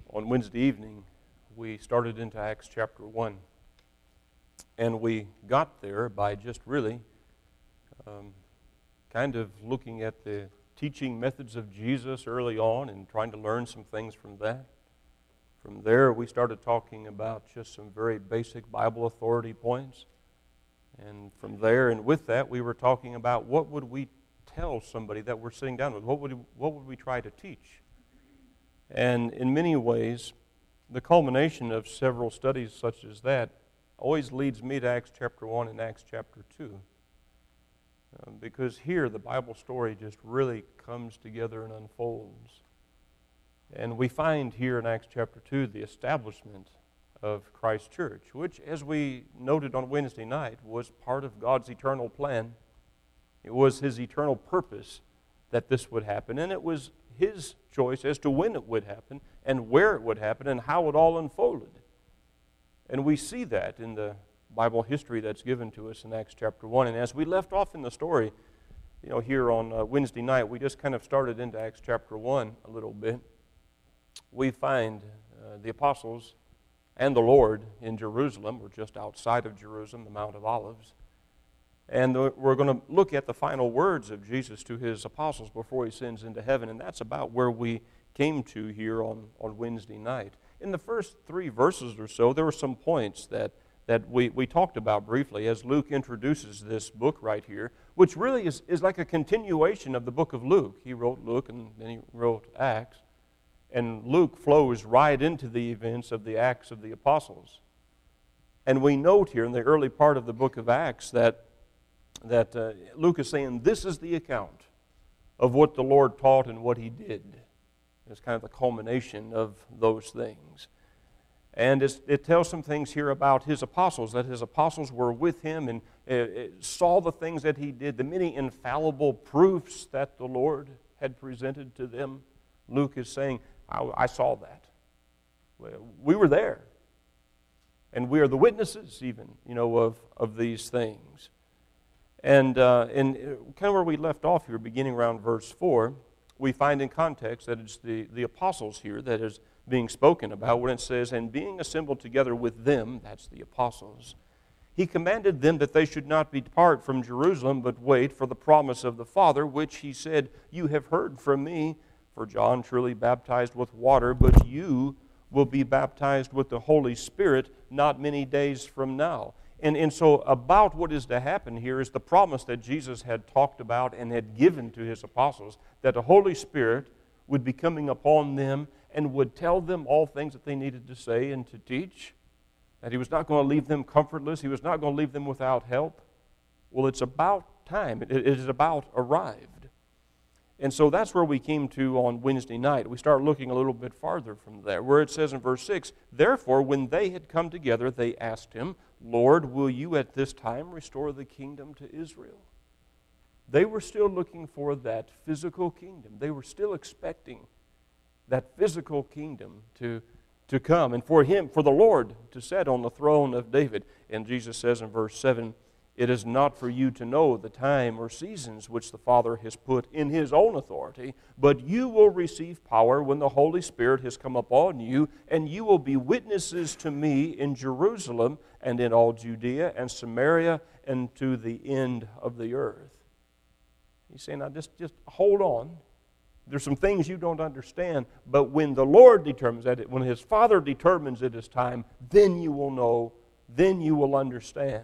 On Wednesday evening, we started into Acts chapter 1. And we got there by just really kind of looking at the teaching methods of Jesus early on and trying to learn some things from that. From there, we started talking about just some very basic Bible authority points. And from there, and with that, we were talking about what would we tell somebody that we're sitting down with? What would we try to teach? And in many ways, the culmination of several studies such as that always leads me to Acts chapter 1 and Acts chapter 2. Because here the Bible story just really comes together and unfolds. And we find here in Acts chapter 2 the establishment of Christ's church, which, as we noted on Wednesday night, was part of God's eternal plan. It was His eternal purpose that this would happen, and it was His choice as to when it would happen and where it would happen and how it all unfolded. And we see that in the Bible history that's given to us in Acts chapter 1. And as we left off in the story, here on Wednesday night, we just kind of started into Acts chapter 1 a little bit. We find the apostles and the Lord in Jerusalem, or just outside of Jerusalem, the Mount of Olives. And we're going to look at the final words of Jesus to His apostles before He sends into heaven. And that's about where we came to here on Wednesday night. In the first 3 verses or so, there were some points that we talked about briefly as Luke introduces this book right here, which really is like a continuation of the book of Luke. He wrote Luke and then he wrote Acts. And Luke flows right into the events of the Acts of the Apostles. And we note here in the early part of the book of Acts that Luke is saying this is the account of what the Lord taught and what He did. It's kind of the culmination of those things. And it tells some things here about His apostles, that His apostles were with Him and saw the things that He did, the many infallible proofs that the Lord had presented to them. Luke is saying, I saw that. We were there. And we are the witnesses even, of these things. And kind of where we left off here, beginning around verse 4, we find in context that it's the apostles here that is being spoken about when it says, and being assembled together with them, that's the apostles, He commanded them that they should not depart from Jerusalem, but wait for the promise of the Father, which He said, you have heard from me. For John truly baptized with water, but you will be baptized with the Holy Spirit not many days from now. And so about what is to happen here is the promise that Jesus had talked about and had given to His apostles, that the Holy Spirit would be coming upon them and would tell them all things that they needed to say and to teach, that He was not going to leave them comfortless, He was not going to leave them without help. Well, it's about time. It is about arrived. And so that's where we came to on Wednesday night. We start looking a little bit farther from there, where it says in verse 6, therefore, when they had come together, they asked Him, Lord, will you at this time restore the kingdom to Israel? They were still looking for that physical kingdom. They were still expecting that physical kingdom to come, and for the Lord to sit on the throne of David. And Jesus says in verse 7, it is not for you to know the time or seasons which the Father has put in His own authority, but you will receive power when the Holy Spirit has come upon you, and you will be witnesses to me in Jerusalem and in all Judea and Samaria and to the end of the earth. He's saying, now just hold on. There's some things you don't understand, but when the Lord determines that, when His Father determines it is time, then you will know, then you will understand.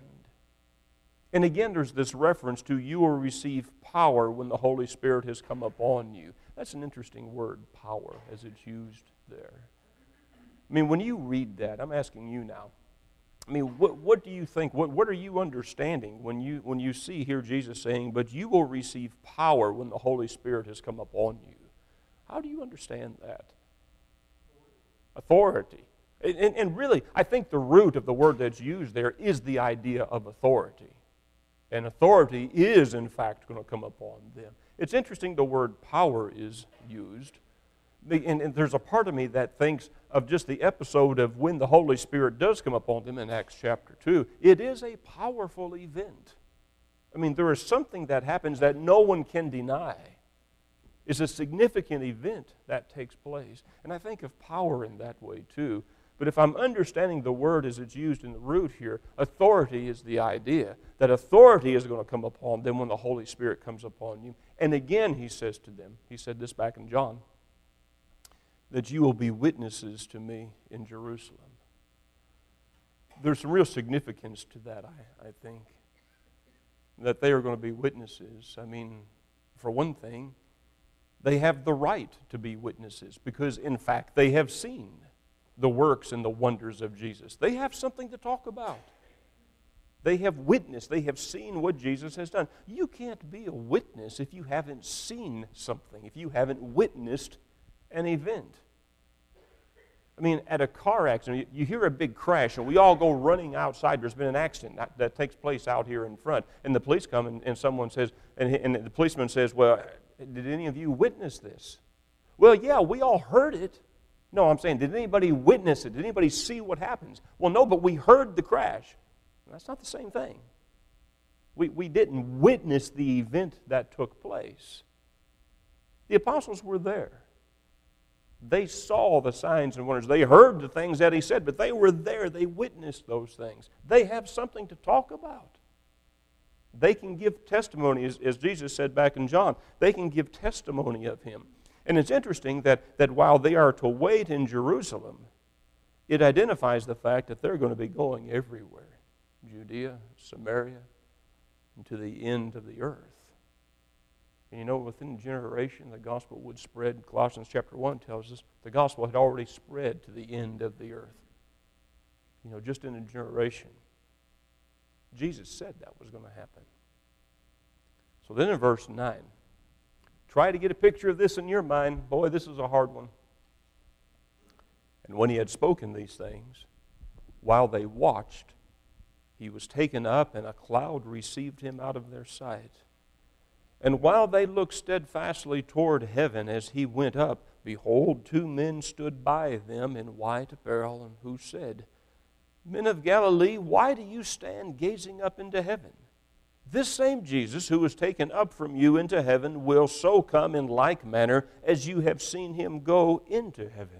And again, there's this reference to you will receive power when the Holy Spirit has come upon you. That's an interesting word, power, as it's used there. I mean, when you read that, I'm asking you now, I mean, what do you think, what are you understanding when you see here Jesus saying, but you will receive power when the Holy Spirit has come upon you? How do you understand that? Authority. And really, I think the root of the word that's used there is the idea of authority. And authority is, in fact, going to come upon them. It's interesting the word power is used. And there's a part of me that thinks of just the episode of when the Holy Spirit does come upon them in Acts chapter 2. It is a powerful event. I mean, there is something that happens that no one can deny. It's a significant event that takes place. And I think of power in that way too. But if I'm understanding the word as it's used in the root here, authority is the idea. That authority is going to come upon them when the Holy Spirit comes upon you. And again, he says to them, he said this back in John, that you will be witnesses to me in Jerusalem. There's some real significance to that, I think. That they are going to be witnesses. I mean, for one thing, they have the right to be witnesses because, in fact, they have seen the works and the wonders of Jesus. They have something to talk about. They have witnessed, they have seen what Jesus has done. You can't be a witness if you haven't seen something, if you haven't witnessed an event. I mean, at a car accident, you hear a big crash, and we all go running outside. There's been an accident that takes place out here in front. And the police come, and someone says, and the policeman says, well, did any of you witness this? Well, yeah, we all heard it. No, I'm saying, did anybody witness it? Did anybody see what happens? Well, no, but we heard the crash. That's not the same thing. We didn't witness the event that took place. The apostles were there. They saw the signs and wonders. They heard the things that he said, but they were there. They witnessed those things. They have something to talk about. They can give testimony, as Jesus said back in John. They can give testimony of him. And it's interesting that while they are to wait in Jerusalem, it identifies the fact that they're going to be going everywhere. Judea, Samaria, and to the end of the earth. And you know, within a generation, the gospel would spread. Colossians chapter 1 tells us the gospel had already spread to the end of the earth. You know, just in a generation. Jesus said that was going to happen. So then in verse 9, try to get a picture of this in your mind. Boy, this is a hard one. And when he had spoken these things, while they watched, he was taken up, and a cloud received him out of their sight. And while they looked steadfastly toward heaven as he went up, behold, two men stood by them in white apparel, and who said, Men of Galilee, why do you stand gazing up into heaven? This same Jesus who was taken up from you into heaven will so come in like manner as you have seen him go into heaven.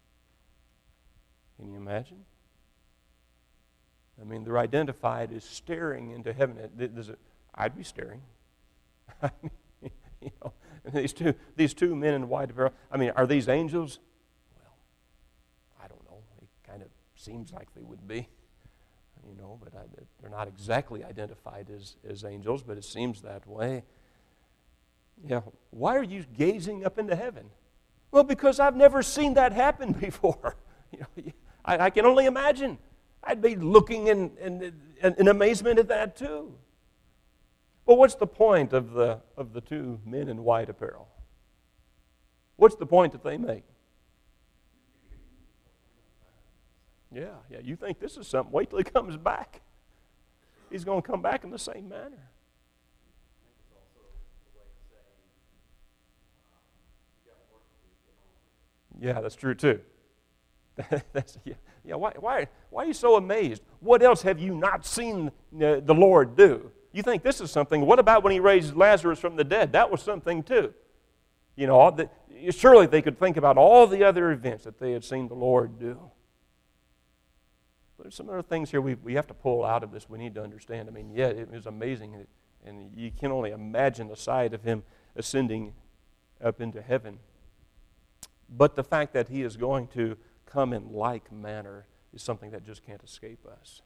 Can you imagine? I mean, they're identified as staring into heaven. I'd be staring. I mean, you know, these two men in white apparel. I mean, are these angels? Well, I don't know. It kind of seems like they would be, you know, but they're not exactly identified as angels, but it seems that way. Yeah. Why are you gazing up into heaven? Well, because I've never seen that happen before. You know, I can only imagine. I'd be looking in amazement at that too. Well, what's the point of the two men in white apparel? What's the point that they make? Yeah, you think this is something. Wait till he comes back. He's going to come back in the same manner. Yeah, that's true too. Why are you so amazed? What else have you not seen the Lord do? You think this is something. What about when he raised Lazarus from the dead? That was something too. You know, surely they could think about all the other events that they had seen the Lord do. There's some other things here we have to pull out of this we need to understand. I mean, yeah, it was amazing, and you can only imagine the sight of him ascending up into heaven. But the fact that he is going to come in like manner is something that just can't escape us.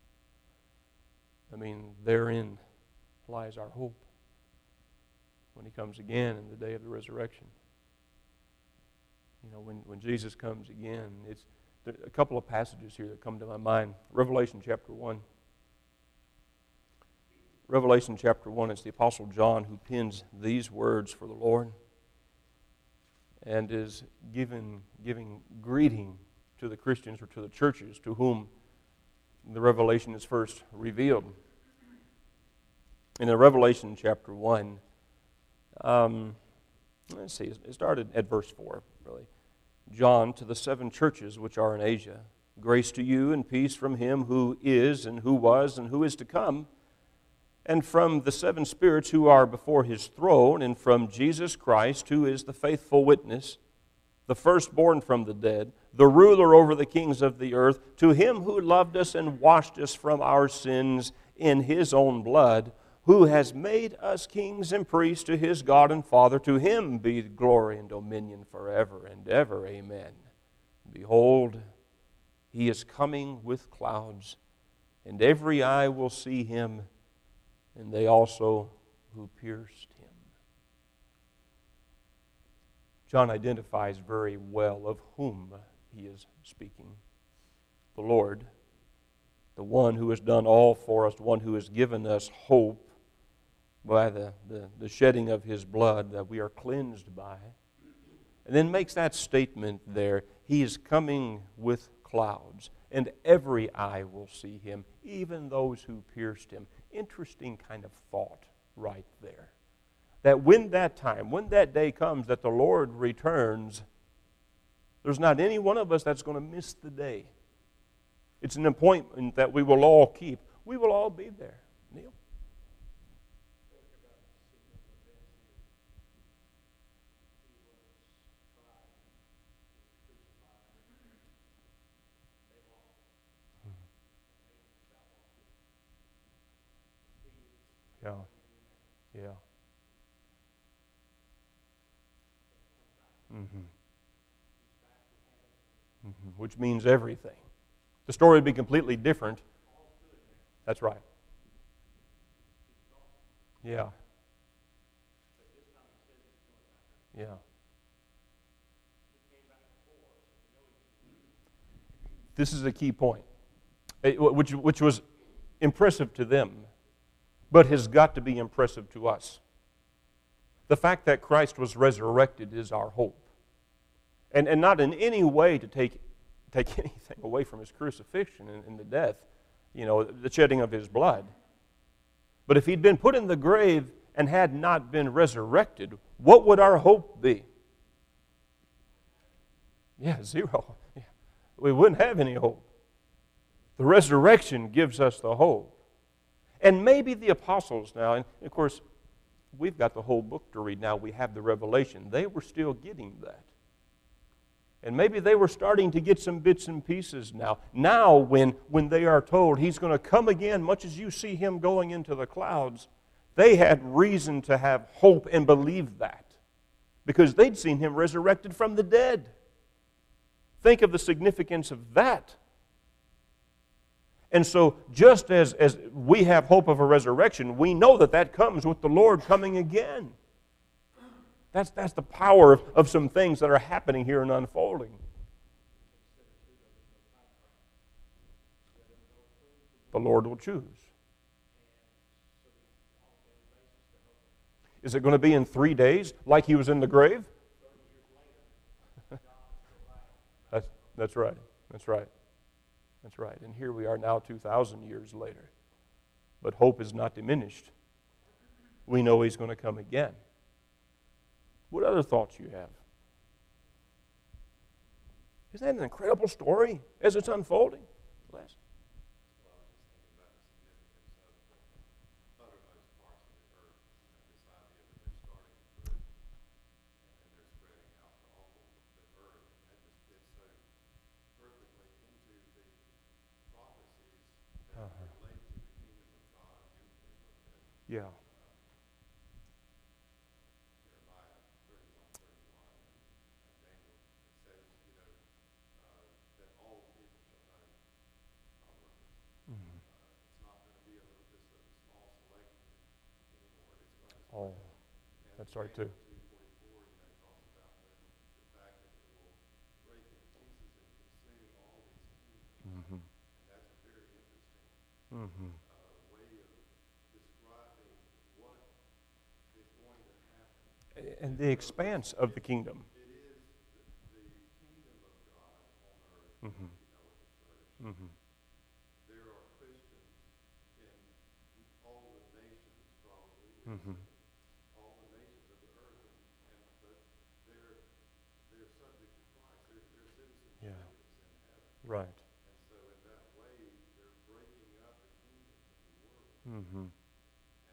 I mean, therein lies our hope when he comes again in the day of the resurrection. You know, when Jesus comes again, there are a couple of passages here that come to my mind. Revelation chapter 1. Revelation chapter 1, it's the Apostle John who pens these words for the Lord and is giving greeting to the Christians or to the churches to whom the revelation is first revealed. In the Revelation chapter 1, let's see, it started at verse 4, really. John, to the 7 churches which are in Asia, grace to you and peace from him who is and who was and who is to come, and from the seven spirits who are before his throne, and from Jesus Christ, who is the faithful witness, the firstborn from the dead, the ruler over the kings of the earth, to him who loved us and washed us from our sins in his own blood, who has made us kings and priests to his God and Father, to him be glory and dominion forever and ever. Amen. Behold, he is coming with clouds, and every eye will see him, and they also who pierced him. John identifies very well of whom he is speaking. The Lord, the one who has done all for us, the one who has given us hope by the shedding of his blood that we are cleansed by. And then makes that statement there, he is coming with clouds, and every eye will see him, even those who pierced him. Interesting kind of thought right there. That when that day comes, that the Lord returns, there's not any one of us that's going to miss the day. It's an appointment that we will all keep. We will all be there. Neil? Yeah. Yeah. Mm-hmm. Mm-hmm. Which means everything. The story would be completely different. That's right. Yeah. Yeah. This is a key point, which was impressive to them, but has got to be impressive to us. The fact that Christ was resurrected is our hope. And not in any way to take anything away from his crucifixion and the death, the shedding of his blood. But if he'd been put in the grave and had not been resurrected, what would our hope be? Yeah, zero. Yeah. We wouldn't have any hope. The resurrection gives us the hope. And maybe the apostles now, and of course, we've got the whole book to read now. We have the Revelation. They were still getting that. And maybe they were starting to get some bits and pieces now. Now, when they are told he's going to come again, much as you see him going into the clouds, they had reason to have hope and believe that, because they'd seen him resurrected from the dead. Think of the significance of that. And so, just as we have hope of a resurrection, we know that comes with the Lord coming again. That's the power of some things that are happening here and unfolding. The Lord will choose. Is it going to be in 3 days, like he was in the grave? That's right. That's right. That's right. And here we are now 2,000 years later. But hope is not diminished. We know he's going to come again. What other thoughts you have? Isn't that an incredible story as it's unfolding? Les? Yeah. Oh, that's right too. Mm-hmm. Mm-hmm. And the expanse of the kingdom. Mm-hmm. Mm-hmm. Mm-hmm. Yeah. Right. Mm-hmm.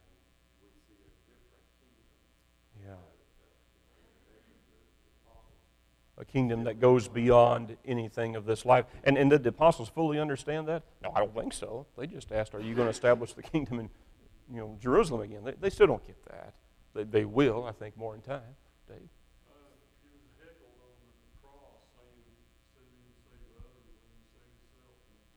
a kingdom that goes beyond anything of this life. And did the apostles fully understand that? No, I don't think so. They just asked, are you going to establish the kingdom in Jerusalem again? They still don't get that. They will, I think, more in time. Dave? He was heckled on the cross, saying, "Save me and save the others, and he saved himself."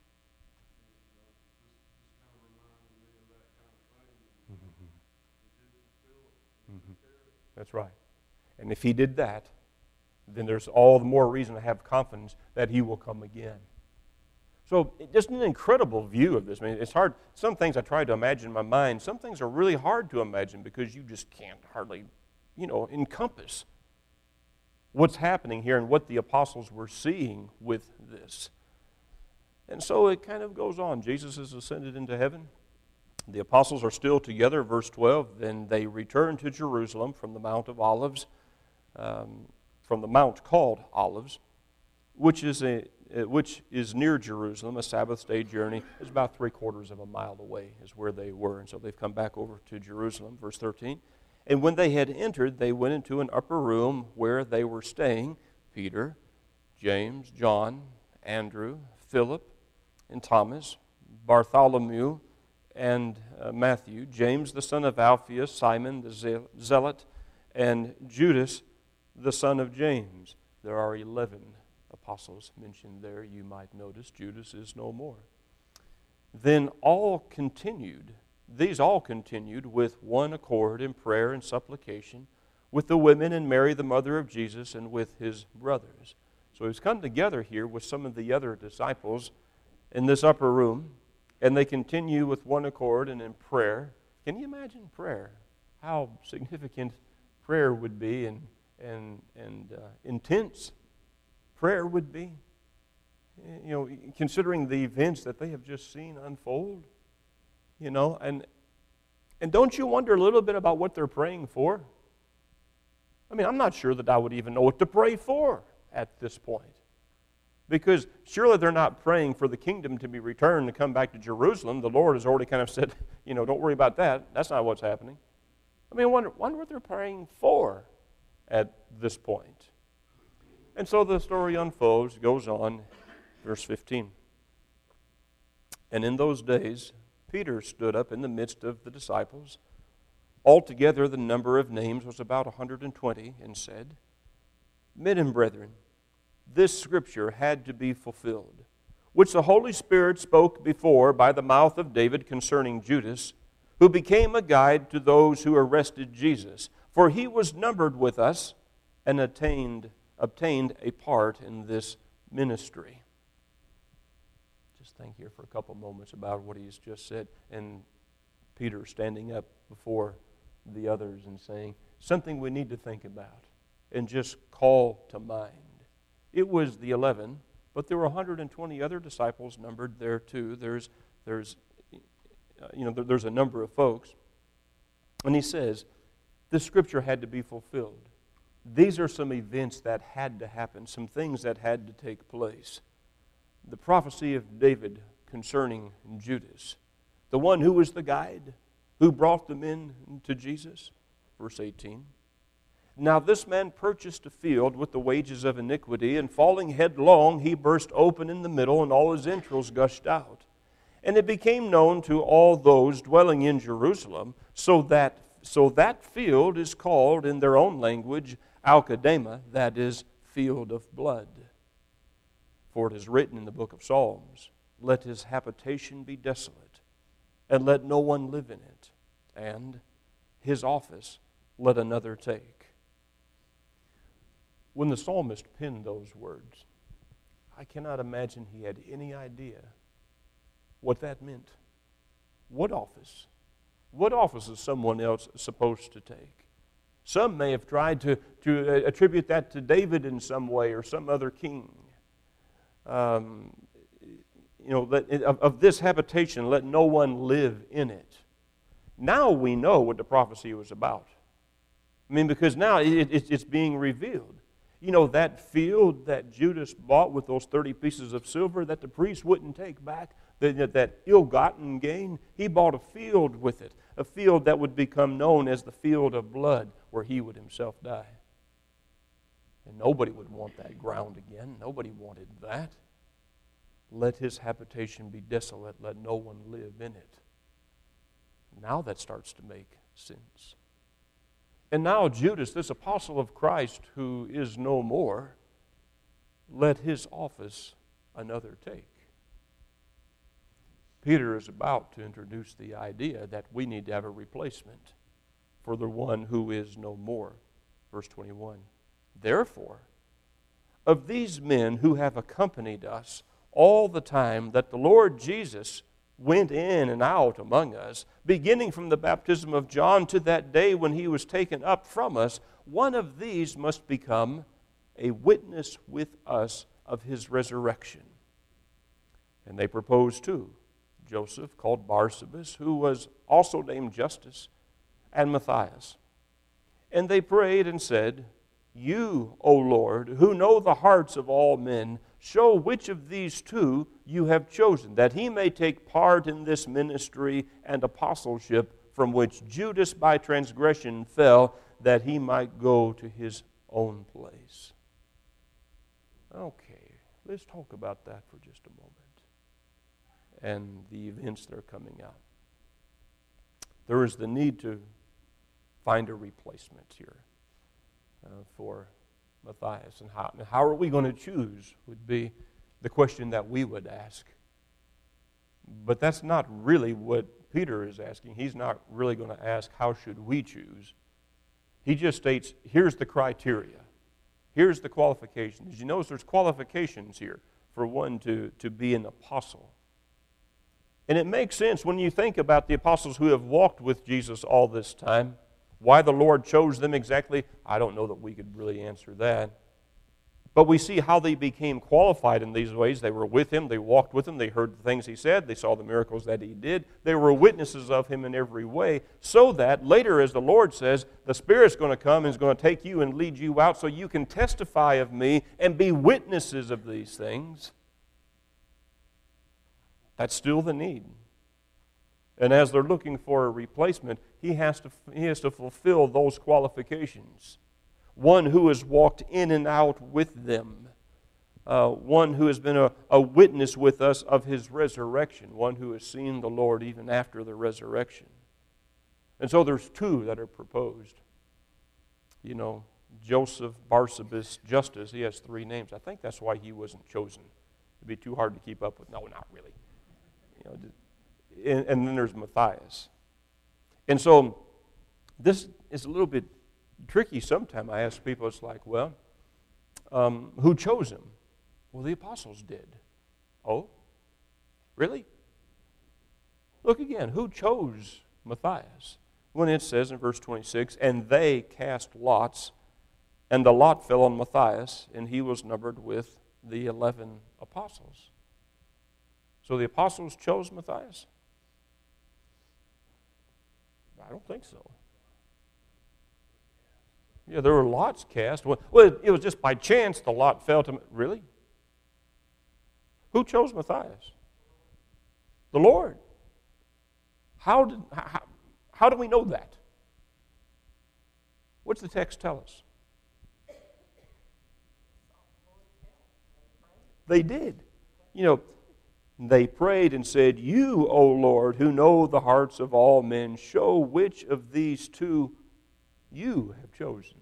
This kind of reminded me of that kind of thing. Mm-hmm. He did fulfill it. Mm-hmm. That's right. And if he did that, then there's all the more reason to have confidence that he will come again. So just an incredible view of this. I mean, it's hard. Some things I try to imagine in my mind. Some things are really hard to imagine because you just can't hardly, encompass what's happening here and what the apostles were seeing with this. And so it kind of goes on. Jesus is ascended into heaven. The apostles are still together, verse 12. Then they return to Jerusalem from the Mount of Olives, from the mount called Olives, which is near Jerusalem, a Sabbath day journey. It's about 3/4 of a mile away is where they were. And so they've come back over to Jerusalem, verse 13. And when they had entered, they went into an upper room where they were staying, Peter, James, John, Andrew, Philip, and Thomas, Bartholomew, and Matthew, James the son of Alphaeus, Simon the Zealot, and Judas the son of James. There are 11 apostles mentioned there. You might notice Judas is no more. Then these all continued with one accord in prayer and supplication with the women and Mary the mother of Jesus and with his brothers. So he's come together here with some of the other disciples in this upper room, and they continue with one accord and in prayer. Can you imagine prayer? How significant prayer would be and intense prayer would be. Considering the events that they have just seen unfold. And don't you wonder a little bit about what they're praying for? I mean, I'm not sure that I would even know what to pray for at this point. Because surely they're not praying for the kingdom to be returned to come back to Jerusalem. The Lord has already kind of said, don't worry about that. That's not what's happening. I mean, I wonder what they're praying for at this point. And so the story unfolds, goes on, verse 15. And in those days, Peter stood up in the midst of the disciples. Altogether, the number of names was about 120, and said, Men and brethren, this scripture had to be fulfilled, which the Holy Spirit spoke before by the mouth of David concerning Judas, who became a guide to those who arrested Jesus. For he was numbered with us and obtained a part in this ministry. Just think here for a couple moments about what he's just said. And Peter standing up before the others and saying, something we need to think about and just call to mind. It was the 11, but there were 120 other disciples numbered there too. There's a number of folks. And he says, this scripture had to be fulfilled. These are some events that had to happen, some things that had to take place. The prophecy of David concerning Judas, the one who was the guide, who brought them in to Jesus. Verse 18. Now this man purchased a field with the wages of iniquity, and falling headlong, he burst open in the middle, and all his entrails gushed out. And it became known to all those dwelling in Jerusalem, so that field is called in their own language Al-Kedema, that is, field of blood. For it is written in the book of Psalms, let his habitation be desolate, and let no one live in it, and his office let another take. When the psalmist penned those words, I cannot imagine he had any idea what that meant. What office? What office is someone else supposed to take? Some may have tried to attribute that to David in some way or some other king. Of this habitation, let no one live in it. Now we know what the prophecy was about. I mean, because now it's being revealed. That field that Judas bought with those 30 pieces of silver that the priest wouldn't take back, that ill-gotten gain, he bought a field with it, a field that would become known as the field of blood, where he would himself die. And nobody would want that ground again. Nobody wanted that. Let his habitation be desolate. Let no one live in it. Now that starts to make sense. And now Judas, this apostle of Christ who is no more, let his office another take. Peter is about to introduce the idea that we need to have a replacement for the one who is no more. Verse 21. Therefore, of these men who have accompanied us all the time that the Lord Jesus went in and out among us, beginning from the baptism of John to that day when he was taken up from us, one of these must become a witness with us of his resurrection. And they proposed two, Joseph, called Barsabas, who was also named Justus, and Matthias. And they prayed and said, You, O Lord, who know the hearts of all men, show which of these two you have chosen, that he may take part in this ministry and apostleship from which Judas by transgression fell, that he might go to his own place. Okay, let's talk about that for just a moment and the events that are coming out. There is the need to find a replacement here for Matthias. And how are we going to choose would be the question that we would ask. But that's not really what Peter is asking. He's not really going to ask, how should we choose? He just states, here's the criteria. Here's the qualifications. You notice there's qualifications here for one to be an apostle. And it makes sense when you think about the apostles who have walked with Jesus all this time. Why the Lord chose them exactly, I don't know that we could really answer that. But we see how they became qualified in these ways. They were with him, they walked with him, they heard the things he said, they saw the miracles that he did. They were witnesses of him in every way, so that later, as the Lord says, the Spirit's going to come and is going to take you and lead you out so you can testify of me and be witnesses of these things. That's still the need. And as they're looking for a replacement, he has to fulfill those qualifications. One who has walked in and out with them. One who has been a witness with us of his resurrection. One who has seen the Lord even after the resurrection. And so there's two that are proposed. You know, Joseph, Barsabas, Justus, he has three names. I think that's why he wasn't chosen. It'd be too hard to keep up with. No, not really. You know, and then there's Matthias. And so this is a little bit tricky sometimes. I ask people, it's like, well, who chose him? Well, the apostles did. Oh, really? Look again, who chose Matthias? When it says in verse 26, and they cast lots, and the lot fell on Matthias, and he was numbered with the 11 apostles. So the apostles chose Matthias? I don't think so. Yeah, there were lots cast. Well, it was just by chance the lot fell to... Really? Who chose Matthias? The Lord. How do we know that? What's the text tell us? They did. You know, they prayed and said, You, O Lord, who know the hearts of all men, show which of these two you have chosen.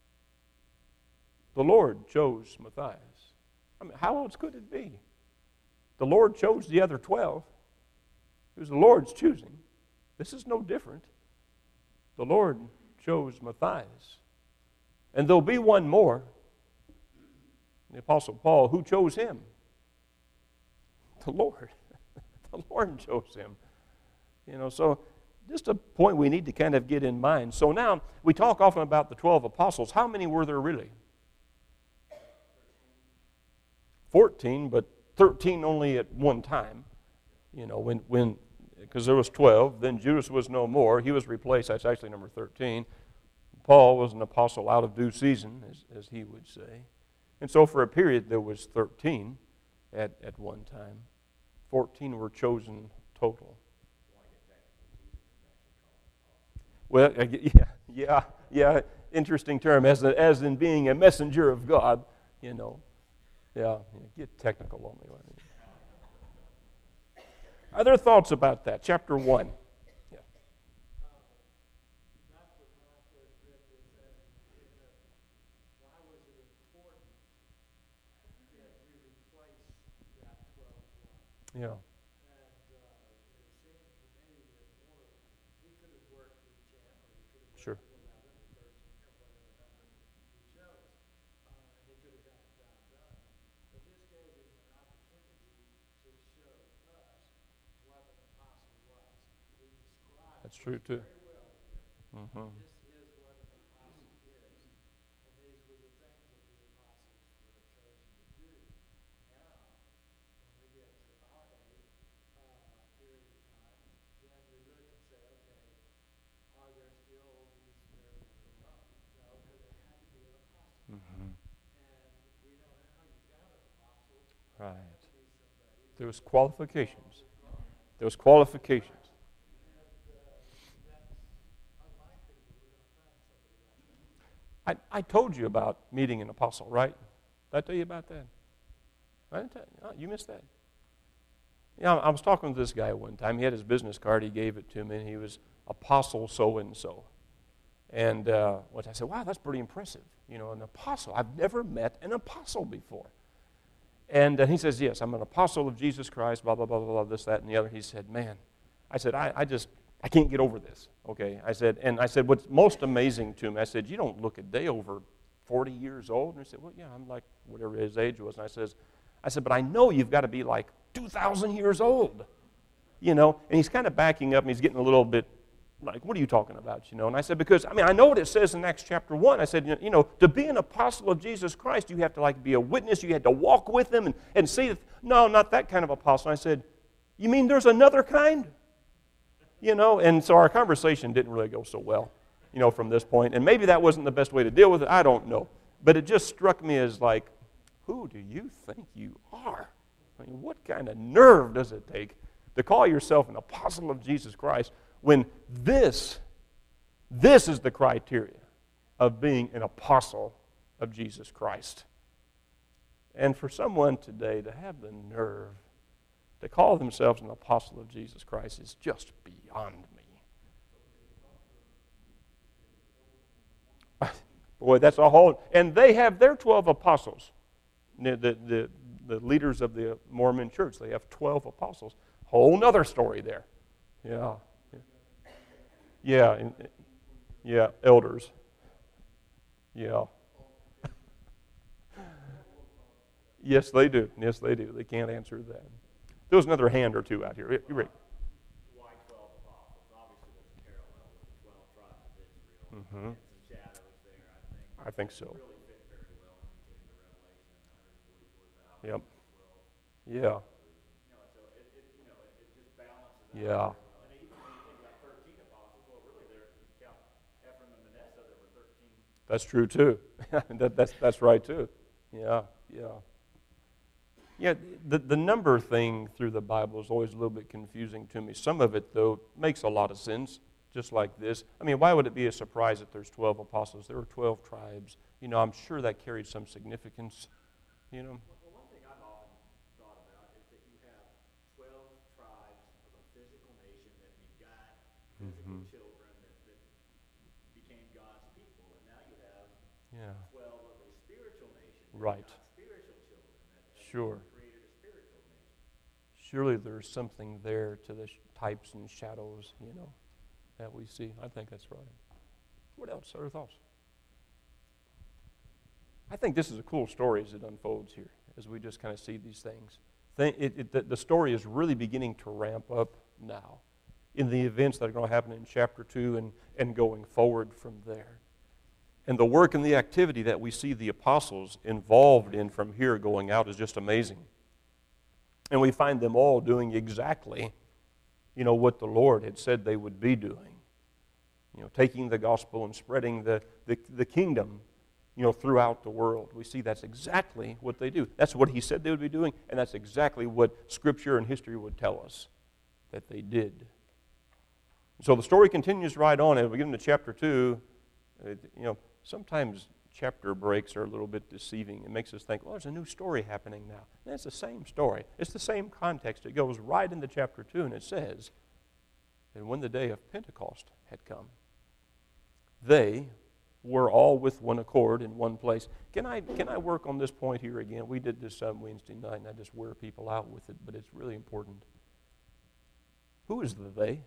The Lord chose Matthias. I mean, how else could it be? The Lord chose the other 12. It was the Lord's choosing. This is no different. The Lord chose Matthias. And there'll be one more. The Apostle Paul, who chose him? The Lord. The Lord chose him. You know, so just a point we need to kind of get in mind. So now, we talk often about the 12 apostles. How many were there really? 14, but 13 only at one time. You know, when because there was 12, then Judas was no more. He was replaced. That's actually number 13. Paul was an apostle out of due season, as he would say. And so for a period, there was 13 at one time. 14 were chosen total. Well, yeah. interesting term, as in being a messenger of God, you know. Yeah, get technical on me. Other thoughts about that? Chapter 1. Yeah. Yeah. Sure. That's true too. Mm-hmm. Mm-hmm. Right. There was qualifications. There was qualifications. I told you about meeting an apostle, right? Did I tell you about that? I didn't tell you. Oh, you missed that. Yeah, I was talking to this guy one time. He had his business card. He gave it to me, and he was apostle so-and-so. And I said, wow, that's pretty impressive. You know, an apostle. I've never met an apostle before. And he says, yes, I'm an apostle of Jesus Christ, blah, blah, blah, blah, blah, this, that, and the other. He said, man, I said, I can't get over this, okay? I said, what's most amazing to me, I said, you don't look a day over 40 years old. And he said, well, yeah, I'm like whatever his age was. And I said, but I know you've got to be like 2,000 years old, you know? And he's kind of backing up, and he's getting a little bit like, what are you talking about, you know? And I said, because, I know what it says in Acts chapter 1. I said, you know, to be an apostle of Jesus Christ, you have to, like, be a witness. You had to walk with him and see. No, not that kind of apostle. And I said, you mean there's another kind? You know, and so our conversation didn't really go so well, you know, from this point. And maybe that wasn't the best way to deal with it. I don't know. But it just struck me as like, who do you think you are? I mean, what kind of nerve does it take to call yourself an apostle of Jesus Christ when this is the criteria of being an apostle of Jesus Christ? And for someone today to have the nerve to call themselves an apostle of Jesus Christ is just beyond me. Boy, that's a whole... And they have their 12 apostles. The leaders of the Mormon church, they have 12 apostles. Whole nother story there. Yeah. Yeah, elders. Yeah. Yes, they do. Yes, they do. They can't answer that. There was another hand or two out here. You're right. Why 12 apostles? Obviously, there's a parallel with the 12 tribes of Israel. Mm-hmm. And some shadows there, I think so. It really fit very well when you came to Revelation, 144,000. Yep. So Yeah. it just balances out. Yeah. And even when you think about 13 apostles, well, really, there, if you count Ephraim and Manasseh, there were 13. That's true, too. that's right, too. Yeah. Yeah, the number thing through the Bible is always a little bit confusing to me. Some of it, though, makes a lot of sense, just like this. I mean, why would it be a surprise that there's 12 apostles? There were 12 tribes. You know, I'm sure that carried some significance, you know. Well, one thing I've often thought about is that you have 12 tribes of a physical nation that begot physical children that became God's people. And now you have 12 of a spiritual nation. Right. Spiritual children. Sure. Created a spiritual nation. Surely there's something there to the types and shadows, you know, that we see. I think that's right. What else? Other thoughts? I think this is a cool story as it unfolds here, as we just kind of see these things. The story is really beginning to ramp up now in the events that are going to happen in chapter 2 and going forward from there. And the work and the activity that we see the apostles involved in from here going out is just amazing. And we find them all doing exactly, you know, what the Lord had said they would be doing. You know, taking the gospel and spreading the kingdom, you know, throughout the world. We see that's exactly what they do. That's what he said they would be doing, and that's exactly what Scripture and history would tell us that they did. So the story continues right on, and we get into chapter 2, you know, sometimes chapter breaks are a little bit deceiving. It makes us think, well, there's a new story happening now. And it's the same story. It's the same context. It goes right into chapter 2, and it says, and when the day of Pentecost had come, they were all with one accord in one place. Can I work on this point here again? We did this Wednesday night, and I just wear people out with it, but it's really important. Who is the they?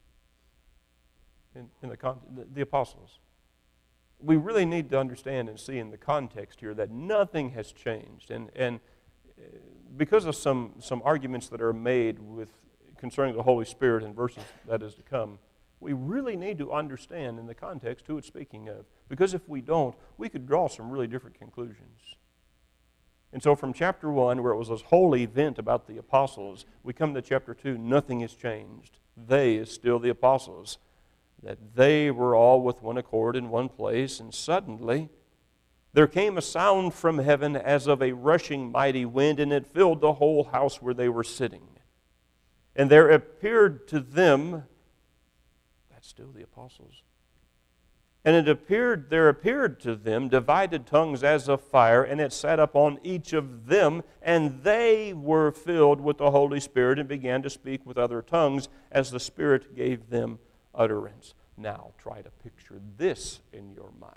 In the apostles. We really need to understand and see in the context here that nothing has changed. And because of some arguments that are made concerning the Holy Spirit in verses that is to come, we really need to understand in the context who it's speaking of. Because if we don't, we could draw some really different conclusions. And so from chapter 1, where it was this whole event about the apostles, we come to chapter 2, nothing has changed. They is still the apostles. That they were all with one accord in one place, and suddenly there came a sound from heaven as of a rushing mighty wind, and it filled the whole house where they were sitting. And there appeared to them, that's still the apostles, and there appeared to them divided tongues as of fire, and it sat upon each of them, and they were filled with the Holy Spirit and began to speak with other tongues as the Spirit gave them utterance. Now try to picture this in your mind.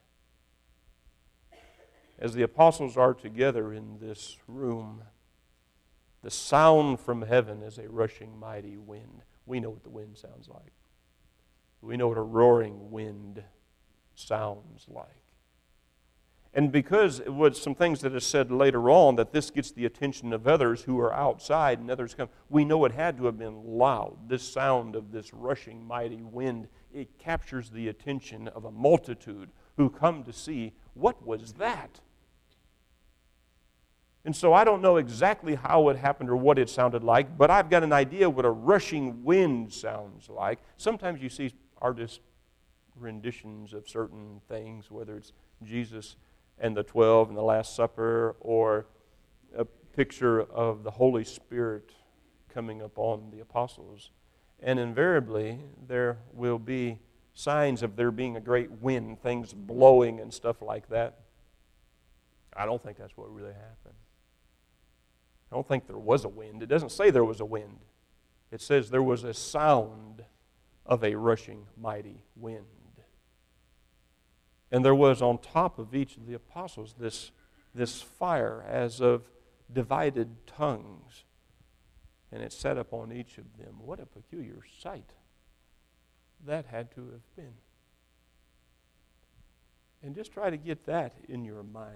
As the apostles are together in this room, the sound from heaven is a rushing mighty wind. We know what the wind sounds like. We know what a roaring wind sounds like. And because it was some things that are said later on that this gets the attention of others who are outside and others come, we know it had to have been loud. This sound of this rushing mighty wind, it captures the attention of a multitude who come to see, what was that? And so I don't know exactly how it happened or what it sounded like, but I've got an idea what a rushing wind sounds like. Sometimes you see artist renditions of certain things, whether it's Jesus and the 12 and the Last Supper, or a picture of the Holy Spirit coming upon the apostles. And invariably, there will be signs of there being a great wind, things blowing and stuff like that. I don't think that's what really happened. I don't think there was a wind. It doesn't say there was a wind. It says there was a sound of a rushing mighty wind. And there was on top of each of the apostles this fire as of divided tongues. And it sat upon each of them. What a peculiar sight that had to have been. And just try to get that in your mind.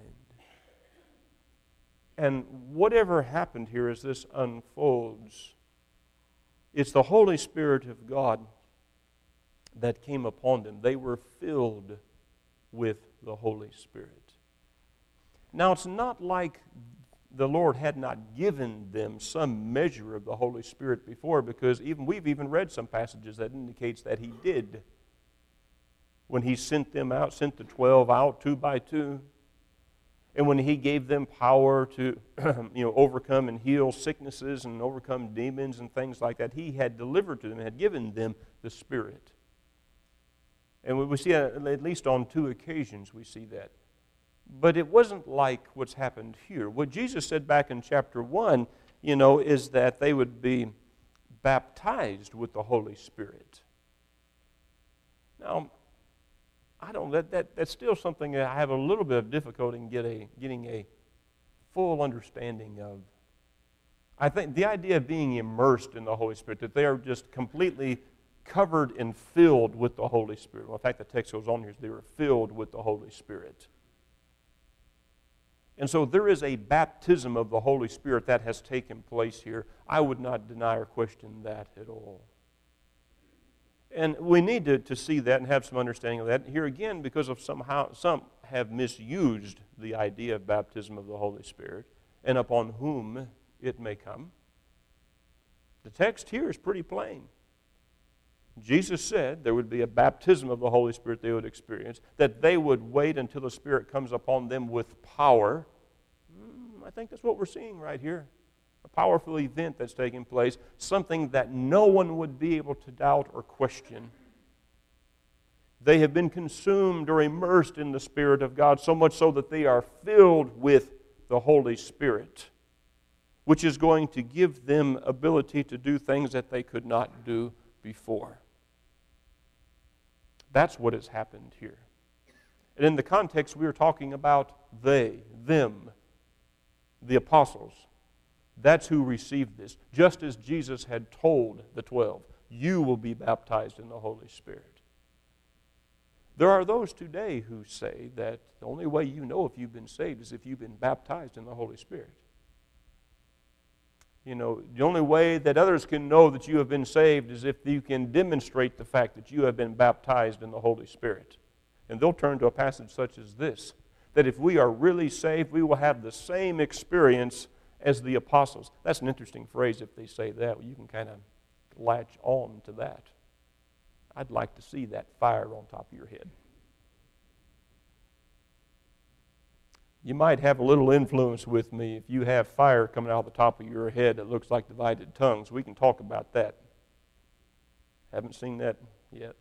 And whatever happened here as this unfolds, it's the Holy Spirit of God that came upon them. They were filled with the Holy Spirit. Now, it's not like the Lord had not given them some measure of the Holy Spirit before, because we've even read some passages that indicates that He did. When He sent them out, sent the 12 out 2 by 2, and when He gave them power to overcome and heal sicknesses and overcome demons and things like that, He had delivered to them, had given them the Spirit. And we see at least on 2 occasions we see that. But it wasn't like what's happened here. What Jesus said back in chapter 1, is that they would be baptized with the Holy Spirit. Now, that's still something that I have a little bit of difficulty in getting a full understanding of. I think the idea of being immersed in the Holy Spirit, that they are just completely covered and filled with the Holy Spirit. Well, in fact, the text goes on here, they were filled with the Holy Spirit. And so there is a baptism of the Holy Spirit that has taken place here. I would not deny or question that at all. And we need to see that and have some understanding of that. Here again, because of some have misused the idea of baptism of the Holy Spirit and upon whom it may come. The text here is pretty plain. Jesus said there would be a baptism of the Holy Spirit they would experience, that they would wait until the Spirit comes upon them with power. I think that's what we're seeing right here. A powerful event that's taking place, something that no one would be able to doubt or question. They have been consumed or immersed in the Spirit of God, so much so that they are filled with the Holy Spirit, which is going to give them ability to do things that they could not do before. That's what has happened here. And in the context, we are talking about they, them, the apostles. That's who received this. Just as Jesus had told the 12, you will be baptized in the Holy Spirit. There are those today who say that the only way you know if you've been saved is if you've been baptized in the Holy Spirit. You know, the only way that others can know that you have been saved is if you can demonstrate the fact that you have been baptized in the Holy Spirit. And they'll turn to a passage such as this, that if we are really saved, we will have the same experience as the apostles. That's an interesting phrase if they say that. You can kind of latch on to that. I'd like to see that fire on top of your head. You might have a little influence with me if you have fire coming out of the top of your head that looks like divided tongues. We can talk about that. Haven't seen that yet.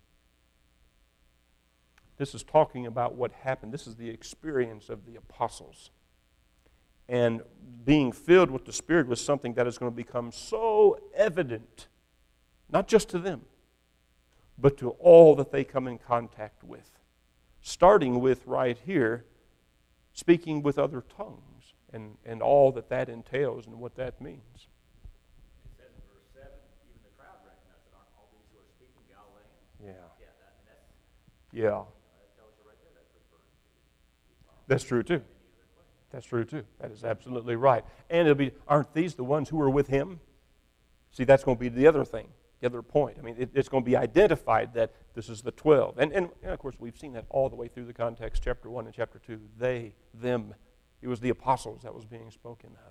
This is talking about what happened. This is the experience of the apostles. And being filled with the Spirit was something that is going to become so evident, not just to them, but to all that they come in contact with. Starting with right here, speaking with other tongues and all that that entails and what that means. It says in verse 7, even the crowd recognized that aren't all these who are speaking Galileans. Yeah. Yeah, that tells you right there that's referring to. That's true too. That's true too. That is absolutely right. And it'll be, aren't these the ones who were with him? See, that's going to be the other thing, the other point. I mean, it's going to be identified that this is the 12. And of course, we've seen that all the way through the context, chapter 1 and chapter 2. They, them. It was the apostles that was being spoken of.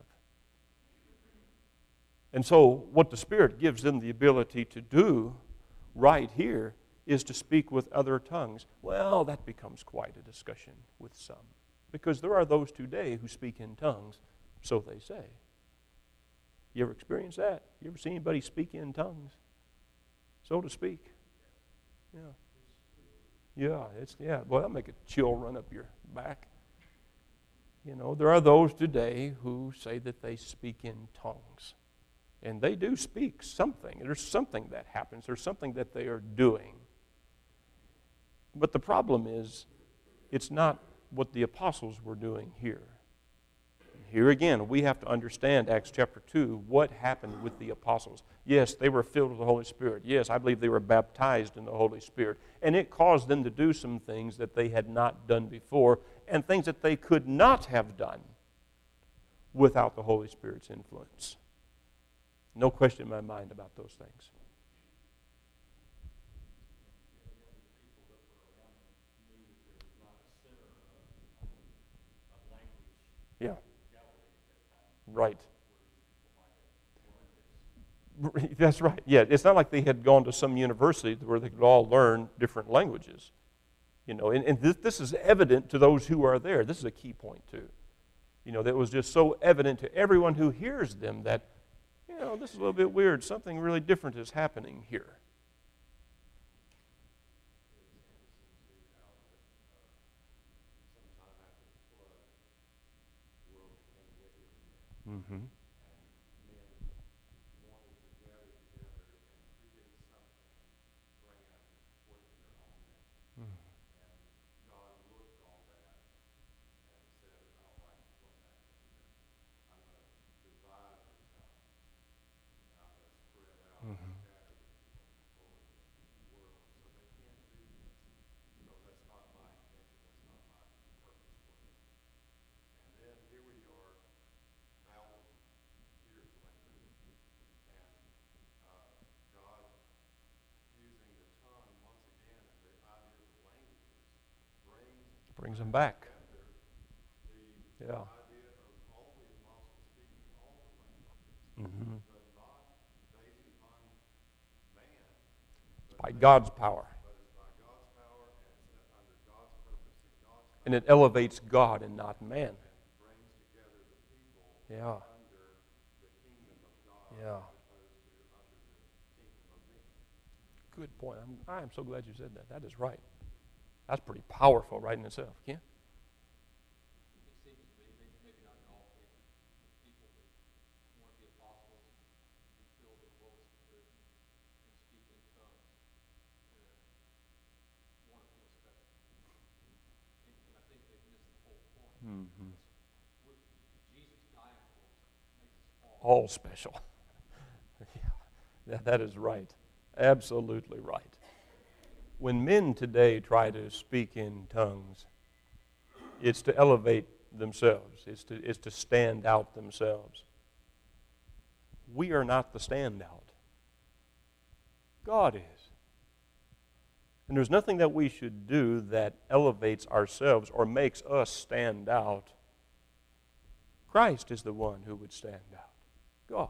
And so what the Spirit gives them the ability to do right here is to speak with other tongues. Well, that becomes quite a discussion with some. Because there are those today who speak in tongues, so they say. You ever experienced that? You ever seen anybody speak in tongues, so to speak? Yeah. Boy, that'll make a chill run up your back. You know, there are those today who say that they speak in tongues. And they do speak something. There's something that happens. There's something that they are doing. But the problem is, it's not what the apostles were doing here. Here again, we have to understand Acts chapter 2, what happened with the apostles. Yes, they were filled with the Holy Spirit. Yes, I believe they were baptized in the Holy Spirit. And it caused them to do some things that they had not done before, and things that they could not have done without the Holy Spirit's influence. No question in my mind about those things. Yeah. Right. That's right. Yeah, it's not like they had gone to some university where they could all learn different languages. You know, and this is evident to those who are there. This is a key point too. You know, that was just so evident to everyone who hears them that, you know, this is a little bit weird. Something really different is happening here. Mm-hmm. Brings them back. Yeah. Mm-hmm. It's by God's power. And it elevates God and not man. Yeah. Yeah. Good point. I am so glad you said that. That is right. That's pretty powerful right in itself. Ken? It seems to me, maybe not in all cases, people that want to be apostles and be filled with the Holy Spirit and speak in tongues want to feel special. And I think they've missed the whole point. Mm-hmm. Jesus dying for us makes us All special. Yeah, that is right. Absolutely right. When men today try to speak in tongues, it's to elevate themselves. It's to stand out themselves. We are not the standout. God is. And there's nothing that we should do that elevates ourselves or makes us stand out. Christ is the one who would stand out. God.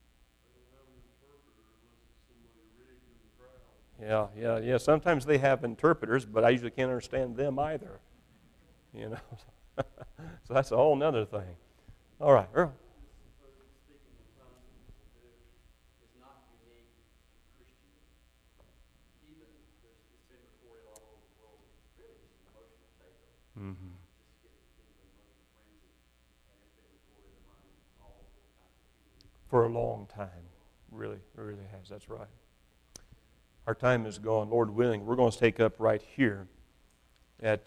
Yeah. Sometimes they have interpreters, but I usually can't understand them either. You know, so that's a whole nother thing. All right, Earl. Speaking in tongues is not unique to Christianity. Even it's been recorded all over the world. It's really just an emotional takeover. Mm-hmm. Just gets people in emotional frenzy, and it's been recorded among all kinds of people. For a long time, really has. That's right. Our time is gone. Lord willing, we're going to take up right here at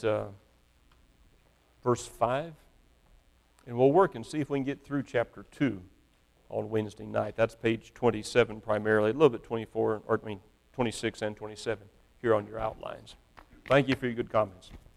verse 5. And we'll work and see if we can get through chapter 2 on Wednesday night. That's page 27 primarily, a little bit 26 and 27 here on your outlines. Thank you for your good comments.